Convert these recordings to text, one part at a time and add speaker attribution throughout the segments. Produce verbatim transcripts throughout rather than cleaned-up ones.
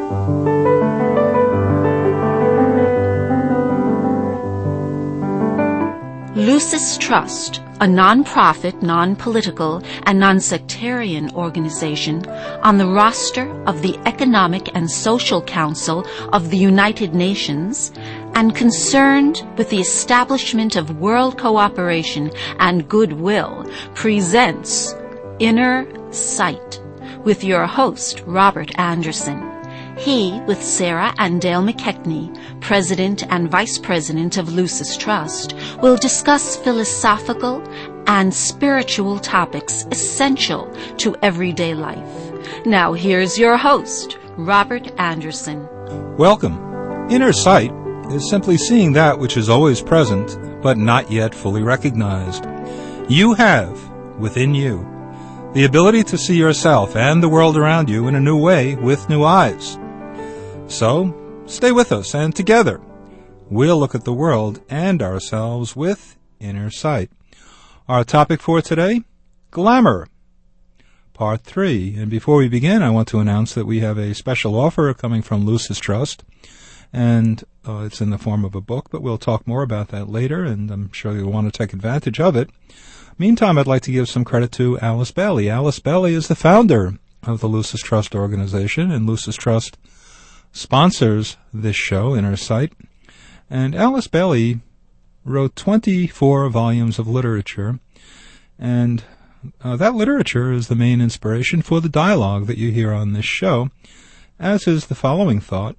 Speaker 1: Lucis Trust, a non-profit, non-political, and non-sectarian organization on the roster of the Economic and Social Council of the United Nations and concerned with the establishment of world cooperation and goodwill, presents Inner Sight with your host, Robert Anderson. He, with Sarah and Dale McKechnie, President and Vice President of Lucis Trust, will discuss philosophical and spiritual topics essential to everyday life. Now here's your host, Robert Anderson.
Speaker 2: Welcome. Inner sight is simply seeing that which is always present, but not yet fully recognized. You have, within you, the ability to see yourself and the world around you in a new way with new eyes. So, stay with us, and together, we'll look at the world and ourselves with inner sight. Our topic for today, glamour, part three. And before we begin, I want to announce that we have a special offer coming from Lucis Trust, and uh, it's in the form of a book, but we'll talk more about that later, and I'm sure you'll want to take advantage of it. Meantime, I'd like to give some credit to Alice Bailey. Alice Bailey is the founder of the Lucis Trust organization, and Lucis Trust sponsors this show, Inner Sight. And Alice Bailey wrote twenty-four volumes of literature, and uh, that literature is the main inspiration for the dialogue that you hear on this show, as is the following thought.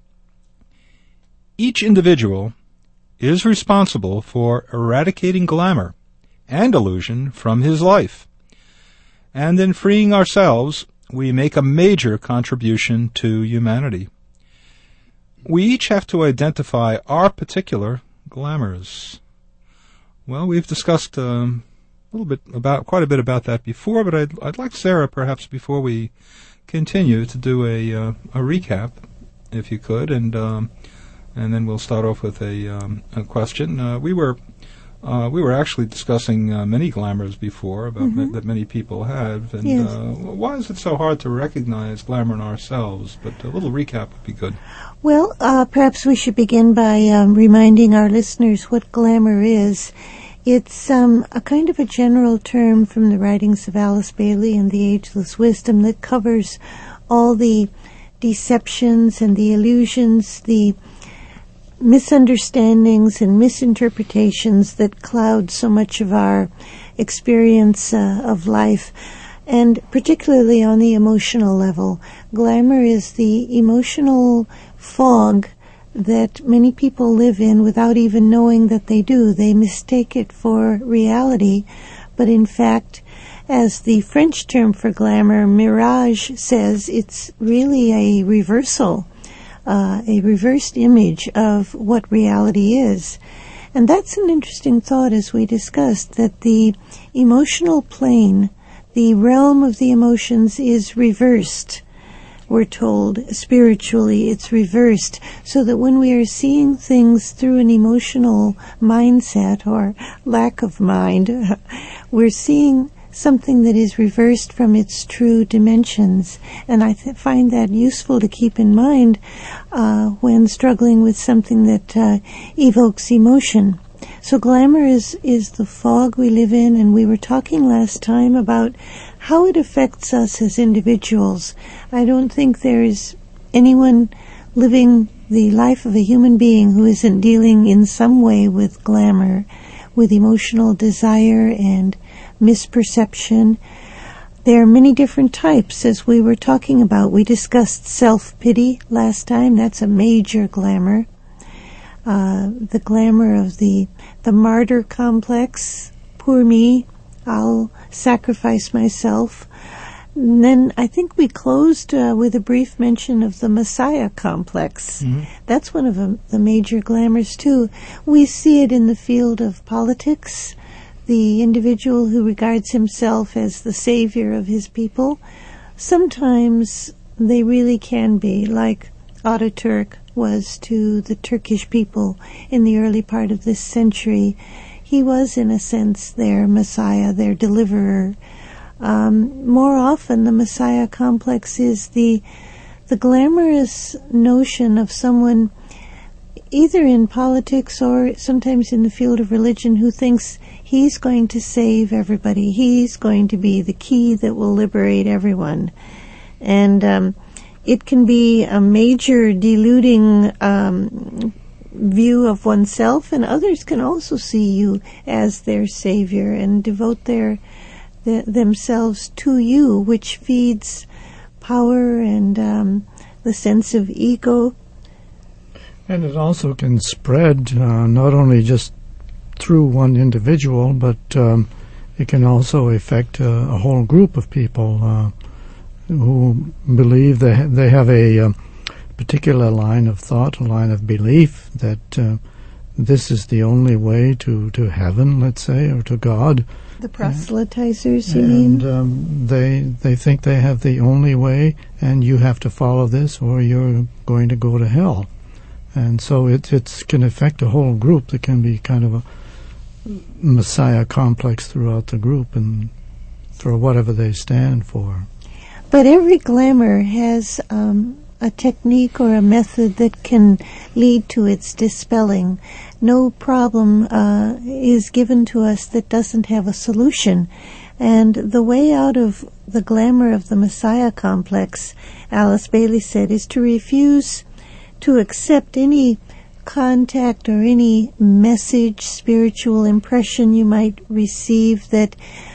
Speaker 2: Each individual is responsible for eradicating glamour and illusion from his life, and in freeing ourselves, we make a major contribution to humanity. We each have to identify our particular glamours. Well, we've discussed um, a little bit about, quite a bit about that before, but I'd, I'd like Sarah, perhaps before we continue, to do a uh, a recap, if you could, and um, and then we'll start off with a um, a question. Uh, we were uh, we were actually discussing uh, many glamours before about
Speaker 3: mm-hmm.
Speaker 2: ma- that many people have, and
Speaker 3: yes.
Speaker 2: uh, why is it so hard to recognize glamour in ourselves? But a little recap would be good.
Speaker 3: Well, uh, perhaps we should begin by um, reminding our listeners what glamour is. It's um, a kind of a general term from the writings of Alice Bailey and the Ageless Wisdom that covers all the deceptions and the illusions, the misunderstandings and misinterpretations that cloud so much of our experience uh, of life. And particularly on the emotional level, glamour is the emotional fog that many people live in without even knowing that they do. They mistake it for reality, but in fact, as the French term for glamour, mirage, says, it's really a reversal, uh, a reversed image of what reality is. And that's an interesting thought, as we discussed, that the emotional plane, the realm of the emotions, is reversed. We're told spiritually it's reversed, so that when we are seeing things through an emotional mindset or lack of mind, we're seeing something that is reversed from its true dimensions. And I th- find that useful to keep in mind uh, when struggling with something that uh, evokes emotion. So glamour is, is the fog we live in, and we were talking last time about how it affects us as individuals. I don't think there is anyone living the life of a human being who isn't dealing in some way with glamour, with emotional desire and misperception. There are many different types, as we were talking about. We discussed self-pity last time. That's a major glamour. Uh, the glamour of the the martyr complex. Poor me, I'll sacrifice myself. And then I think we closed uh, with a brief mention of the Messiah complex. Mm-hmm. That's one of the, the major glamours too. We see it in the field of politics. The individual who regards himself as the savior of his people. Sometimes they really can be, like Ataturk was to the Turkish people in the early part of this century. He was, in a sense, their Messiah, their deliverer. Um, more often, the Messiah complex is the the glamorous notion of someone either in politics or sometimes in the field of religion who thinks he's going to save everybody. He's going to be the key that will liberate everyone. And um, it can be a major deluding um, view of oneself, and others can also see you as their savior and devote their, the, themselves to you, which feeds power and um, the sense of ego.
Speaker 4: And it also can spread uh, not only just through one individual, but um, it can also affect uh, a whole group of people uh, who believe they ha- they have a uh, particular line of thought, a line of belief that uh, this is the only way to, to heaven, let's say, or to God.
Speaker 3: The proselytizers, you
Speaker 4: and,
Speaker 3: mean?
Speaker 4: And um, they they think they have the only way, and you have to follow this, or you're going to go to hell. And so it it can affect a whole group. There can be kind of a messiah complex throughout the group and for whatever they stand for.
Speaker 3: But every glamour has um, a technique or a method that can lead to its dispelling. No problem uh, is given to us that doesn't have a solution. And the way out of the glamour of the messiah complex, Alice Bailey said, is to refuse to accept any contact or any message, spiritual impression you might receive that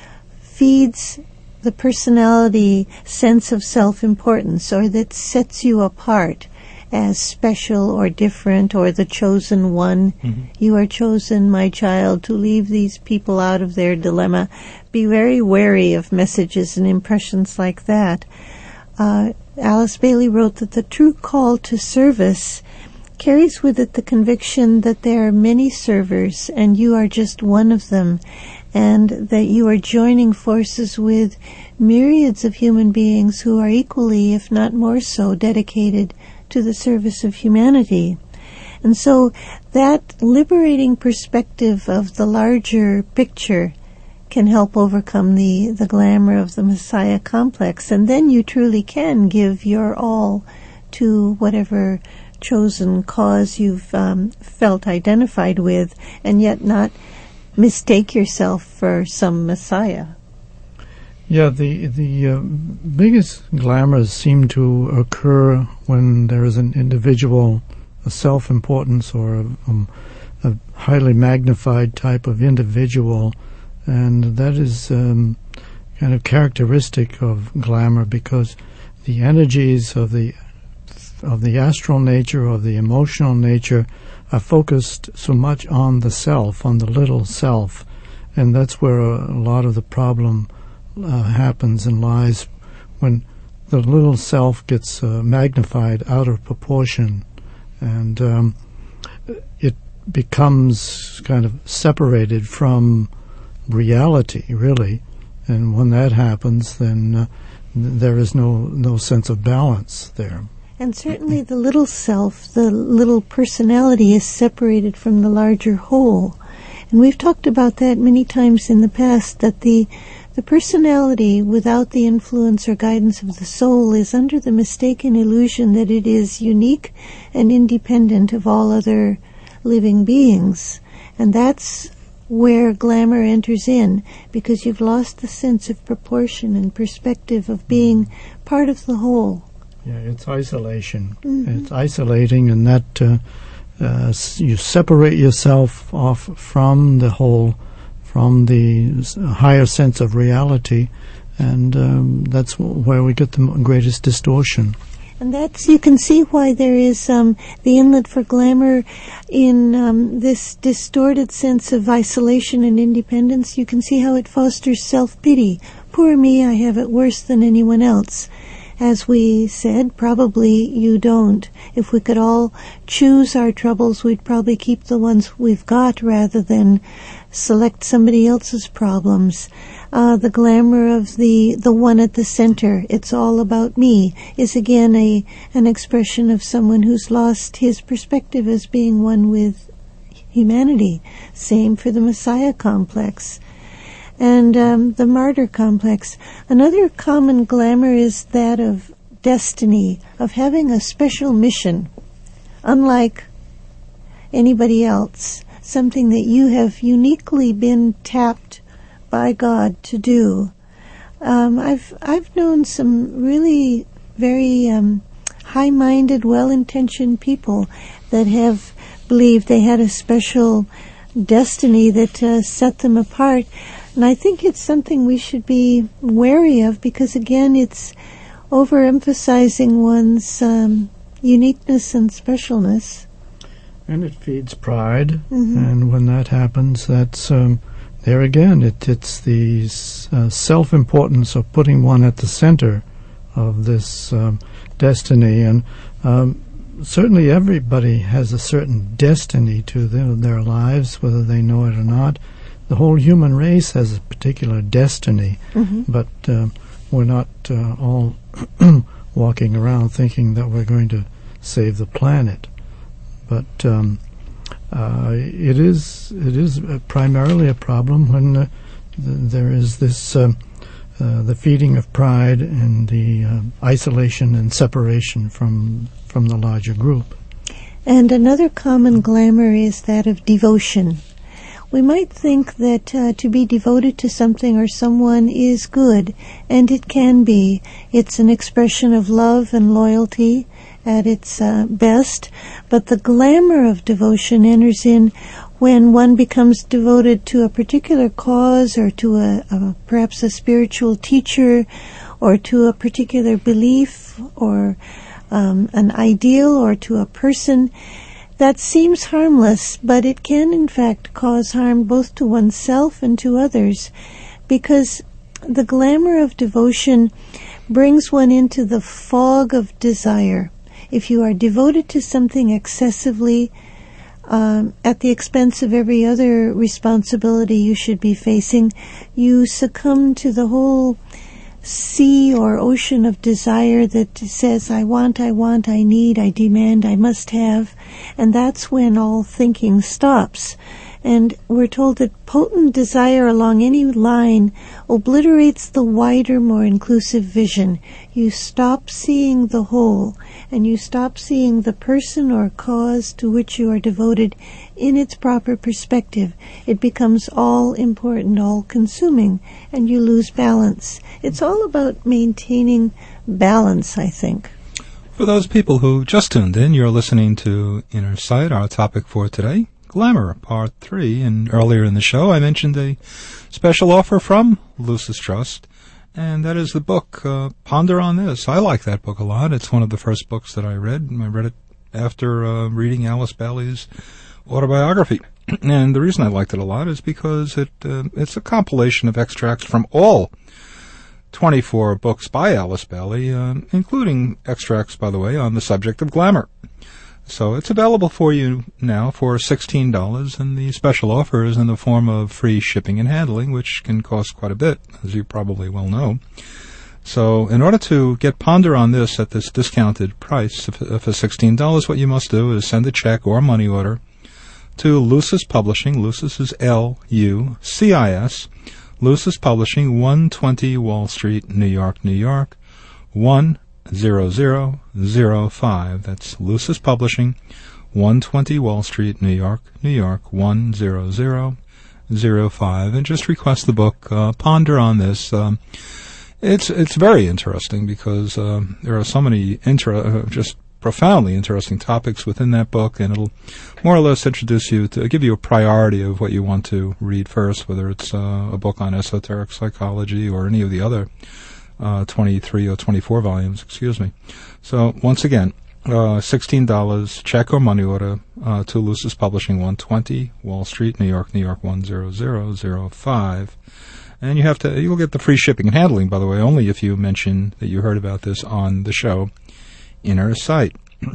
Speaker 3: feeds the personality sense of self-importance or that sets you apart as special or different or the chosen one. Mm-hmm. You are chosen, my child, to leave these people out of their dilemma. Be very wary of messages and impressions like that. Uh, Alice Bailey wrote that the true call to service carries with it the conviction that there are many servers and you are just one of them, and that you are joining forces with myriads of human beings who are equally, if not more so, dedicated to the service of humanity. And so that liberating perspective of the larger picture can help overcome the, the glamour of the Messiah complex, and then you truly can give your all to whatever chosen cause you've um, felt identified with, and yet not mistake yourself for some Messiah.
Speaker 4: Yeah, the the uh, biggest glamours seem to occur when there is an individual, a self-importance, or a, um, a highly magnified type of individual, and that is um, kind of characteristic of glamour, because the energies of the of the astral nature, of the emotional nature, are focused so much on the self, on the little self, and that's where a, a lot of the problem uh, happens and lies, when the little self gets uh, magnified out of proportion, and um, it becomes kind of separated from reality, really. And when that happens, then uh, there is no no sense of balance there.
Speaker 3: And certainly the little self, the little personality, is separated from the larger whole. And we've talked about that many times in the past, that the the personality without the influence or guidance of the soul is under the mistaken illusion that it is unique and independent of all other living beings. And that's where glamour enters in, because you've lost the sense of proportion and perspective of being part of the whole.
Speaker 4: Yeah, it's isolation.
Speaker 3: Mm-hmm.
Speaker 4: It's isolating, and that uh, uh, you separate yourself off from the whole, from the higher sense of reality, and um, that's where we get the greatest distortion.
Speaker 3: And that's, you can see why there is um, the inlet for glamour in um, this distorted sense of isolation and independence. You can see how it fosters self-pity. Poor me, I have it worse than anyone else. As we said, probably you don't. If we could all choose our troubles, we'd probably keep the ones we've got rather than select somebody else's problems. Uh, the glamour of the, the one at the center, it's all about me, is again a an expression of someone who's lost his perspective as being one with humanity. Same for the Messiah complex. And um, the martyr complex. Another common glamour is that of destiny, of having a special mission, unlike anybody else, something that you have uniquely been tapped by God to do. Um, I've I've known some really very um, high-minded, well-intentioned people that have believed they had a special destiny that uh, set them apart. And I think it's something we should be wary of because, again, it's overemphasizing one's um, uniqueness and specialness.
Speaker 4: And it feeds pride.
Speaker 3: Mm-hmm.
Speaker 4: And when that happens, that's um, there again. It, it's the uh, self-importance of putting one at the center of this um, destiny. And um, certainly everybody has a certain destiny to their, their lives, whether they know it or not. The whole human race has a particular destiny,
Speaker 3: mm-hmm.
Speaker 4: but uh, we're not uh, all walking around thinking that we're going to save the planet. But um, uh, it is it is primarily a problem when uh, th- there is this uh, uh, the feeding of pride and the uh, isolation and separation from from the larger group.
Speaker 3: And another common glamour is that of devotion. We might think that uh, to be devoted to something or someone is good, and it can be. It's an expression of love and loyalty at its uh, best, but the glamour of devotion enters in when one becomes devoted to a particular cause or to a, a perhaps a spiritual teacher or to a particular belief or um, an ideal or to a person. That seems harmless, but it can in fact cause harm both to oneself and to others, because the glamour of devotion brings one into the fog of desire. If you are devoted to something excessively, um, at the expense of every other responsibility you should be facing, you succumb to the whole sea or ocean of desire that says, I want, I want, I need, I demand, I must have. And that's when all thinking stops. And we're told that potent desire along any line obliterates the wider, more inclusive vision. You stop seeing the whole, and you stop seeing the person or cause to which you are devoted in its proper perspective. It becomes all-important, all-consuming, and you lose balance. It's all about maintaining balance, I think.
Speaker 2: For those people who just tuned in, you're listening to Inner Sight, our topic for today, Glamour, Part three. And earlier in the show, I mentioned a special offer from Lucis Trust, and that is the book, uh, Ponder on This. I like that book a lot. It's one of the first books that I read. I read it after uh, reading Alice Bailey's autobiography. And the reason I liked it a lot is because it uh, it's a compilation of extracts from all twenty-four books by Alice Bailey, uh, including extracts, by the way, on the subject of glamour. So it's available for you now for sixteen dollars, and the special offer is in the form of free shipping and handling, which can cost quite a bit, as you probably well know. So in order to get Ponder on This at this discounted price for sixteen dollars, what you must do is send a check or money order to Lucis Publishing. Lucis is L U C I S. Lucis Publishing, one twenty Wall Street, New York, New York, one zero zero zero five. That's Lucis Publishing, one twenty Wall Street, New York, New York, one zero zero zero five. And just request the book, uh, Ponder on This. Um, it's it's very interesting because uh, there are so many inter- uh, just profoundly interesting topics within that book, and it'll more or less introduce you to give you a priority of what you want to read first, whether it's uh, a book on esoteric psychology or any of the other uh, twenty-three or twenty-four volumes, excuse me. So once again, uh, sixteen dollars, check or money order uh, to Lucis Publishing, one twenty Wall Street, New York, New York, one zero zero zero five. And you have to, you'll get the free shipping and handling, by the way, only if you mention that you heard about this on the show, Inner Sight.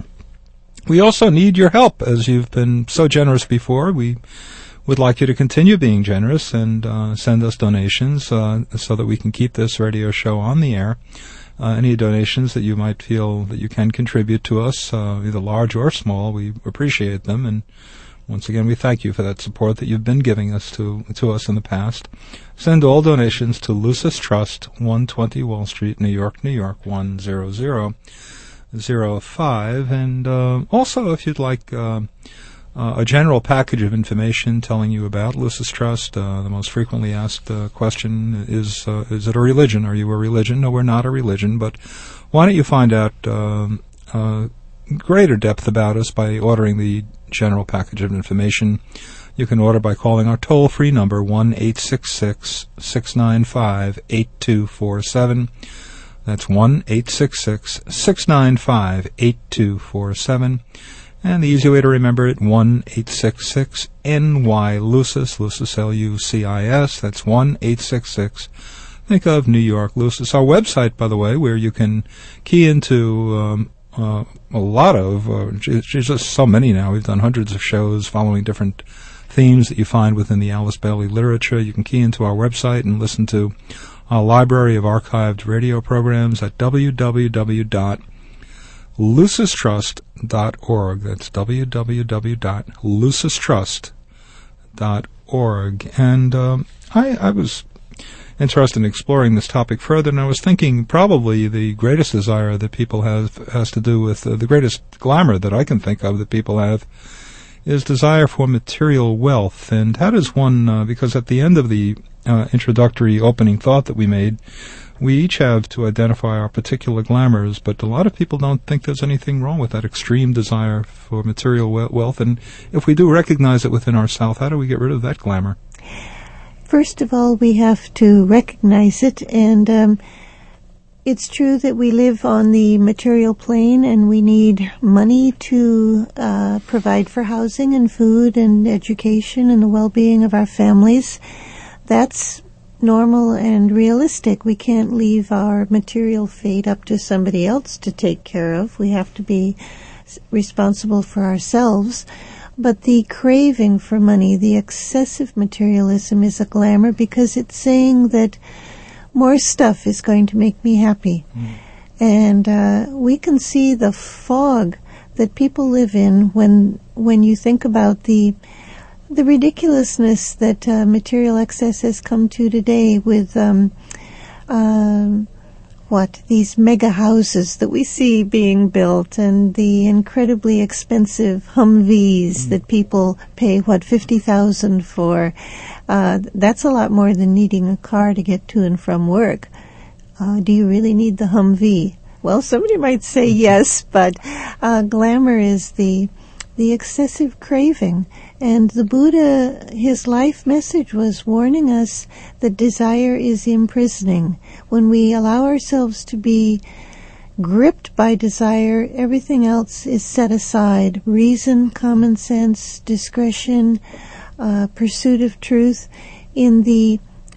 Speaker 2: We also need your help, as you've been so generous before. We would like you to continue being generous and uh, send us donations uh, so that we can keep this radio show on the air. Uh, any donations that you might feel that you can contribute to us, uh, either large or small, we appreciate them, and Once again, we thank you for that support that you've been giving us to to us in the past. Send all donations to Lucis Trust, one twenty Wall Street, New York, New York, one zero zero zero five. And uh, also, if you'd like uh, uh, a general package of information telling you about Lucis Trust, uh, the most frequently asked uh, question is, uh, is it a religion? Are you a religion? No, we're not a religion, but why don't you find out um, uh, greater depth about us by ordering the general package of information. You can order by calling our toll-free number, one eight six six, six nine five, eight two four seven. That's one eight six six, six nine five, eight two four seven. And the easy way to remember it, one eight six six, N Y Lucis, Lucis, L U C I S. That's one eight six six. Think of New York Lucis. Our website, by the way, where you can key into um, Uh, a lot of, uh, there's just so many now. We've done hundreds of shows following different themes that you find within the Alice Bailey literature. You can key into our website and listen to our library of archived radio programs at w w w dot lucis trust dot org. That's w w w dot lucis trust dot org. And um, I, I was interested in exploring this topic further, and I was thinking probably the greatest desire that people have has to do with uh, the greatest glamour that I can think of that people have is desire for material wealth. And how does one, uh, because at the end of the uh, introductory opening thought that we made, we each have to identify our particular glamours, but a lot of people don't think there's anything wrong with that extreme desire for material we- wealth. And if we do recognize it within ourselves, how do we get rid of that glamour?
Speaker 3: First of all, we have to recognize it, and um, it's true that we live on the material plane and we need money to uh, provide for housing and food and education and the well-being of our families. That's normal and realistic. We can't leave our material fate up to somebody else to take care of. We have to be responsible for ourselves. But the craving for money, the excessive materialism, is a glamour because it's saying that more stuff is going to make me happy. Mm. And uh, we can see the fog that people live in when when you think about the the ridiculousness that uh, material excess has come to today with um, um, what these mega houses that we see being built and the incredibly expensive Humvees mm. that people pay what fifty thousand for. Uh, that's a lot more than needing a car to get to and from work. Uh, do you really need the Humvee? Well, somebody might say yes, but uh, glamour is the the excessive craving. And the Buddha, his life message was warning us that desire is imprisoning. When we allow ourselves to be gripped by desire, everything else is set aside. Reason, common sense, discretion, uh, pursuit of truth, in the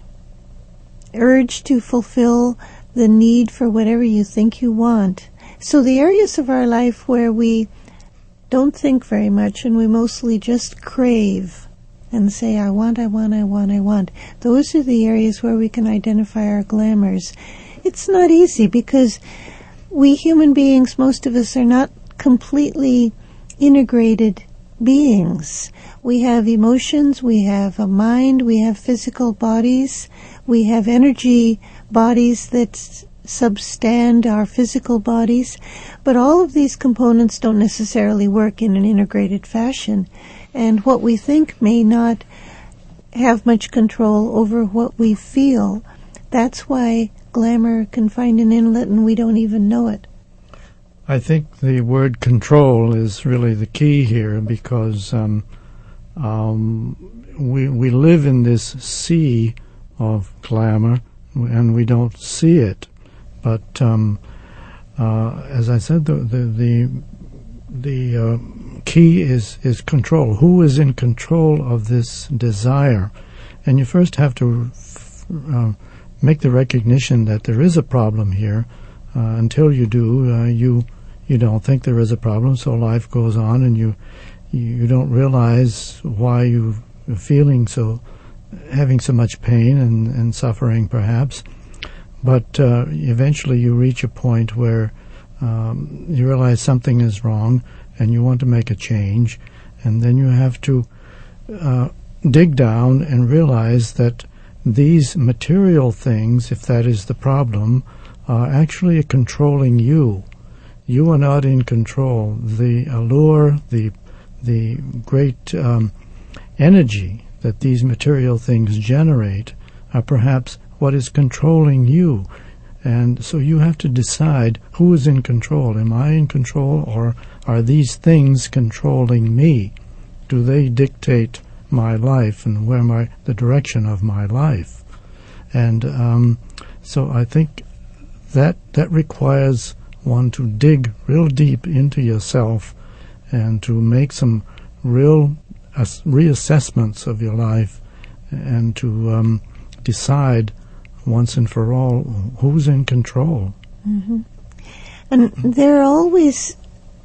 Speaker 3: urge to fulfill the need for whatever you think you want. So the areas of our life where we don't think very much and we mostly just crave and say, I want, I want, I want, I want. Those are the areas where we can identify our glamours. It's not easy because we human beings, most of us, are not completely integrated beings. We have emotions, we have a mind, we have physical bodies, we have energy bodies that substand our physical bodies, but all of these components don't necessarily work in an integrated fashion, and what we think may not have much control over what we feel. That's why glamour can find an inlet and we don't even know it.
Speaker 4: I think the word control is really the key here, because um, um, we we live in this sea of glamour and we don't see it. But um, uh, as I said, the the the, the uh, key is, is control. Who is in control of this desire? And you first have to uh, make the recognition that there is a problem here. Uh, until you do, uh, you you don't think there is a problem, so life goes on, and you you don't realize why you're feeling so, having so much pain and, and suffering, perhaps. But uh, eventually you reach a point where um, you realize something is wrong and you want to make a change. And then you have to uh, dig down and realize that these material things, if that is the problem, are actually controlling you. You are not in control. The allure, the the great um, energy that these material things generate are perhaps what is controlling you. And so you have to decide who is in control. Am I in control, or are these things controlling me? Do they dictate my life and where my the direction of my life? And um, so I think that that requires one to dig real deep into yourself and to make some real ass- reassessments of your life, and to um, decide once and for all who's in control.
Speaker 3: Mm-hmm. And there are always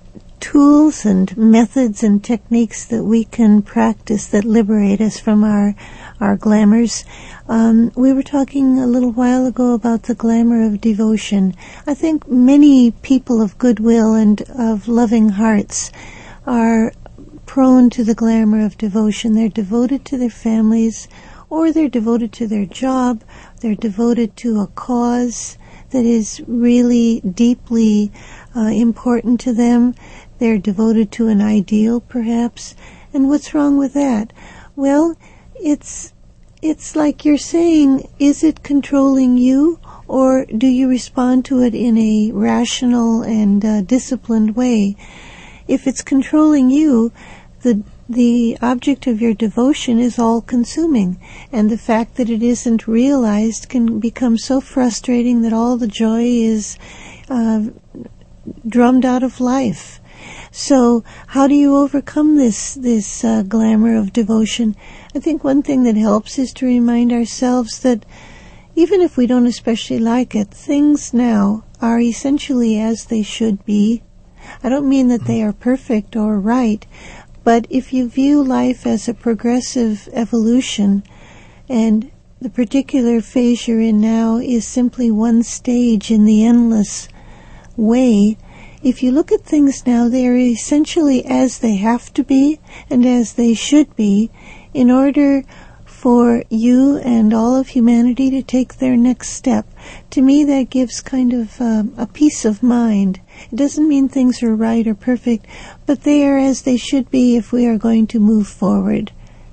Speaker 3: tools and methods and techniques that we can practice that liberate us from our our glamours. Um, we were talking a little while ago about the glamour of devotion. I think many people of goodwill and of loving hearts are prone to the glamour of devotion. They're devoted to their families, or they're devoted to their job. They're devoted to a cause that is really deeply uh, important to them. They're devoted to an ideal, perhaps. And what's wrong with that? Well, it's it's like you're saying, is it controlling you, or do you respond to it in a rational and uh, disciplined way? If it's controlling you, the the object of your devotion is all-consuming, and the fact that it isn't realized can become so frustrating that all the joy is uh, drummed out of life. So how do you overcome this this uh, glamour of devotion? I think one thing that helps is to remind ourselves that even if we don't especially like it, things now are essentially as they should be. I don't mean that they are perfect or right, but if you view life as a progressive evolution, and the particular phase you're in now is simply one stage in the endless way, if you look at things now, they are essentially as they have to be and as they should be in order for you and all of humanity to take their next step. To me, that gives kind of um, a peace of mind. It doesn't mean things are right or perfect, but they are as they should be if we are going to move forward.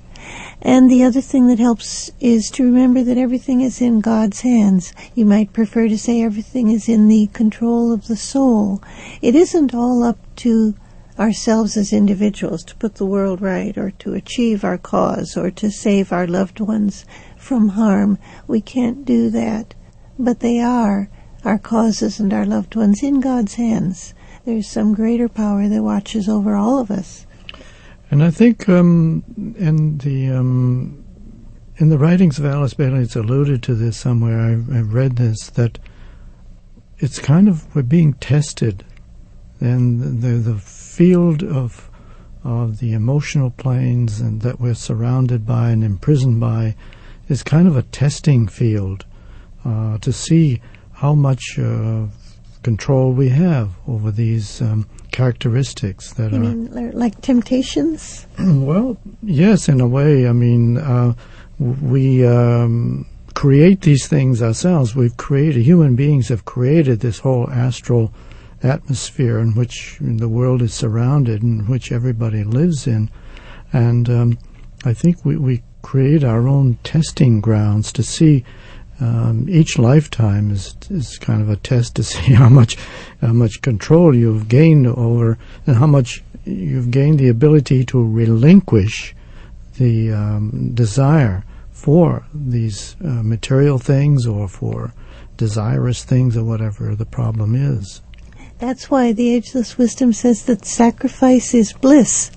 Speaker 3: And the other thing that helps is to remember that everything is in God's hands. You might prefer to say everything is in the control of the soul. It isn't all up to ourselves as individuals to put the world right, or to achieve our cause, or to save our loved ones from harm. We can't do that. But they are, our causes and our loved ones, in God's hands. There's some greater power that watches over all of us.
Speaker 4: And I think um, in the um, in the writings of Alice Bailey, it's alluded to this somewhere. I've, I've read this, that it's kind of, we're being tested, and the the field of of the emotional planes and that we're surrounded by and imprisoned by is kind of a testing field uh, to see how much uh, control we have over these um, characteristics that
Speaker 3: you
Speaker 4: are...
Speaker 3: mean like temptations?
Speaker 4: Well, yes, in a way. I mean, uh, we um, create these things ourselves. We've created, human beings have created this whole astral atmosphere in which the world is surrounded, in which everybody lives in. And um, I think we, we create our own testing grounds to see. Um, each lifetime is is kind of a test to see how much how much control you've gained over, and how much you've gained the ability to relinquish the um, desire for these uh, material things, or for desirous things, or whatever the problem is.
Speaker 3: That's why the Ageless Wisdom says that sacrifice is bliss.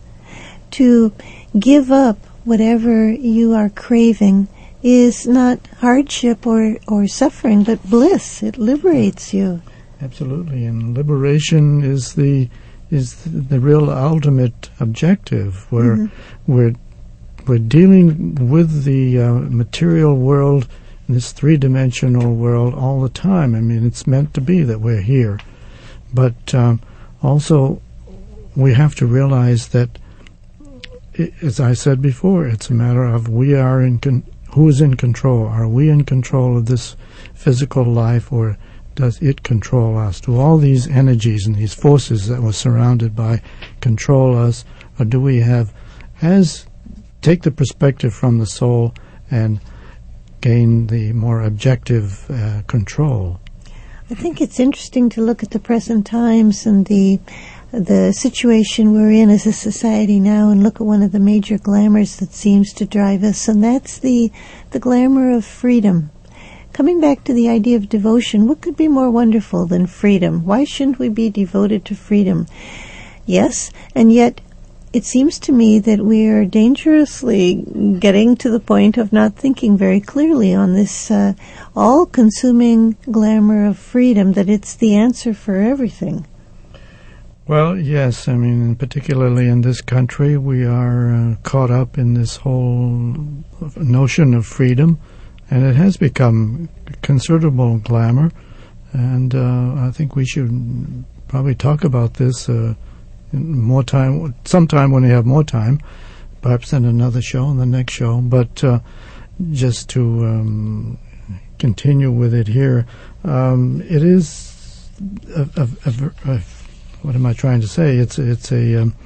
Speaker 3: To give up whatever you are craving is not hardship or, or suffering, but bliss. It liberates you.
Speaker 4: Absolutely, and liberation is the is the, the real ultimate objective. Where mm-hmm. we're we're dealing with the uh, material world, this three-dimensional world, all the time. I mean, it's meant to be that we're here, but um, also we have to realize that it, as I said before, it's a matter of we are in con- who is in control. Are we in control of this physical life, or does it control us? Do all these energies and these forces that we're surrounded by control us, or do we have, as take the perspective from the soul and gain the more objective uh, control?
Speaker 3: I think it's interesting to look at the present times and the the situation we're in as a society now, and look at one of the major glamours that seems to drive us, and that's the the glamour of freedom. Coming back to the idea of devotion, what could be more wonderful than freedom? Why shouldn't we be devoted to freedom? Yes, and yet it seems to me that we are dangerously getting to the point of not thinking very clearly on this uh, all-consuming glamour of freedom, that it's the answer for everything.
Speaker 4: Well, yes, I mean, particularly in this country, we are uh, caught up in this whole notion of freedom, and it has become considerable glamour, and uh, I think we should probably talk about this uh, more time, sometime when we have more time, perhaps in another show, in the next show, but uh, just to um, continue with it here, um, it is a, a, a, a what am I trying to say? It's it's a um,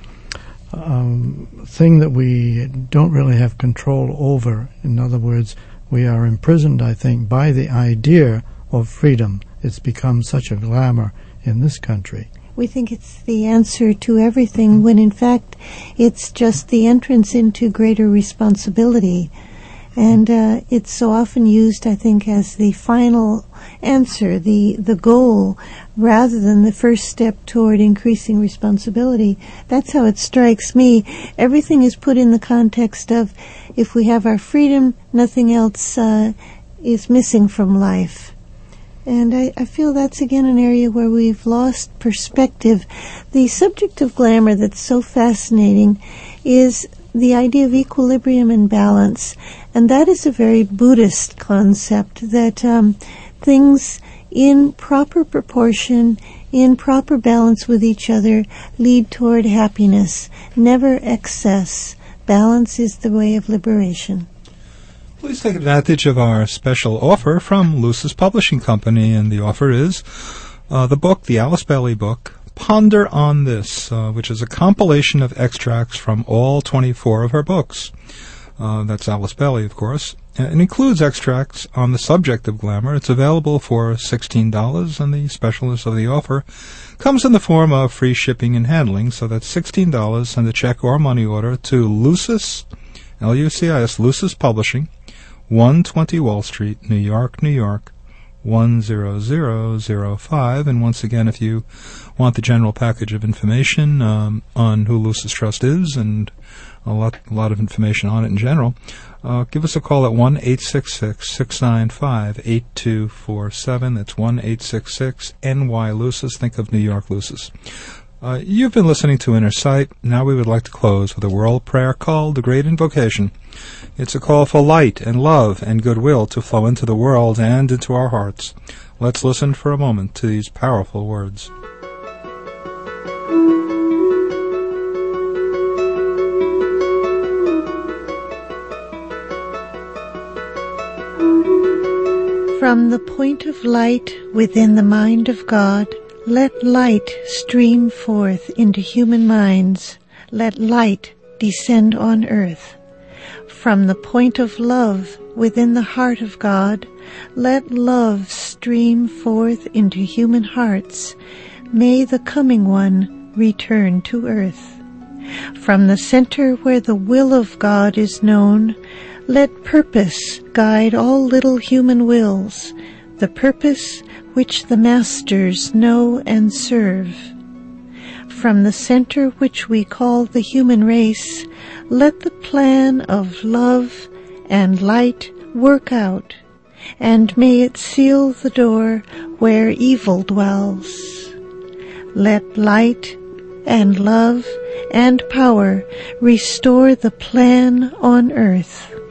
Speaker 4: um, thing that we don't really have control over. In other words, we are imprisoned, I think, by the idea of freedom. It's become such a glamour in this country.
Speaker 3: We think it's the answer to everything, when in fact it's just the entrance into greater responsibility. And uh, it's so often used, I think, as the final answer, the, the goal, rather than the first step toward increasing responsibility. That's how it strikes me. Everything is put in the context of, if we have our freedom, nothing else uh, is missing from life. And I, I feel that's again an area where we've lost perspective. The subject of glamour that's so fascinating is the idea of equilibrium and balance. And that is a very Buddhist concept, that um, things in proper proportion, in proper balance with each other, lead toward happiness, never excess. Balance is the way of liberation.
Speaker 2: Please take advantage of our special offer from Lucis Publishing Company, and the offer is uh, the book, the Alice Bailey book, Ponder on This, uh, which is a compilation of extracts from all twenty-four of her books. Uh, that's Alice Bailey, of course. It includes extracts on the subject of glamour. It's available for sixteen dollars, and the specialness of the offer comes in the form of free shipping and handling, so that's sixteen dollars. Send a check or money order to Lucis, L U C I S, Lucis Publishing, one twenty Wall Street, New York, New York, one zero zero zero five. And once again, if you want the general package of information um, on who Lucis Trust is, and a lot, a lot of information on it in general, uh, give us a call at one eight six six, six nine five, eight two four seven. That's one eight six six N Y Lucis. Think of New York Lucis. Uh, you've been listening to Inner Sight. Now we would like to close with a world prayer called the Great Invocation. It's a call for light and love and goodwill to flow into the world and into our hearts. Let's listen for a moment to these powerful words.
Speaker 3: From the point of light within the mind of God, let light stream forth into human minds. Let light descend on earth. From the point of love within the heart of God, let love stream forth into human hearts. May the coming one return to earth. From the center where the will of God is known, let purpose guide all little human wills, the purpose which the masters know and serve. From the center which we call the human race, let the plan of love and light work out, and may it seal the door where evil dwells. Let light and love and power restore the plan on earth.